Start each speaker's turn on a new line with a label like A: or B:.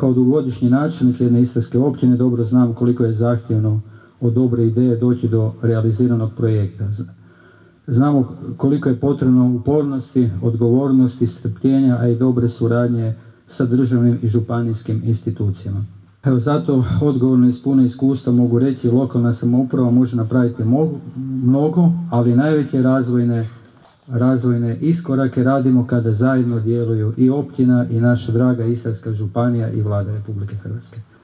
A: Kao dugogodišnji načelnik jedne istarske općine dobro znam koliko je zahtjevno od dobre ideje doći do realiziranog projekta. Znamo koliko je potrebno upornosti, odgovornosti, strpljenja, a i dobre suradnje sa državnim i županijskim institucijama. Evo, zato odgovorno iz puno iskustva mogu reći, lokalna samouprava može napraviti mnogo, ali najveće razvojne iskorake radimo kada zajedno djeluju i općina i naša draga Istarska županija i Vlada Republike Hrvatske.